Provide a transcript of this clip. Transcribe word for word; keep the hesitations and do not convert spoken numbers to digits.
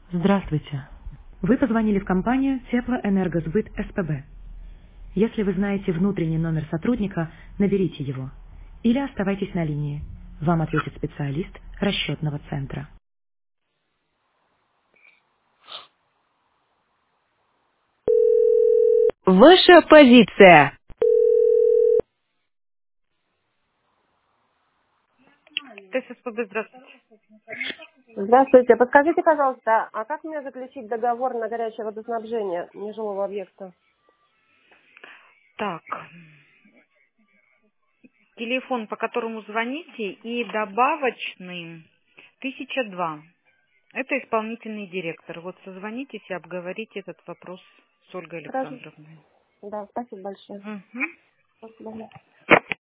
Здравствуйте. Вы позвонили в компанию Теплоэнергосбыт СПБ. Если вы знаете внутренний номер сотрудника, наберите его. Или оставайтесь на линии. Вам ответит специалист расчетного центра. Ваша позиция. ТССПБ, здравствуйте. Здравствуйте. Подскажите, пожалуйста, а как мне заключить договор на горячее водоснабжение нежилого объекта? Так, телефон, по которому звоните, и добавочный тысяча два. Это исполнительный директор. Вот созвонитесь и обговорите этот вопрос с Ольгой Хорошо. Александровной. Да, спасибо большое. Мгм. До свидания.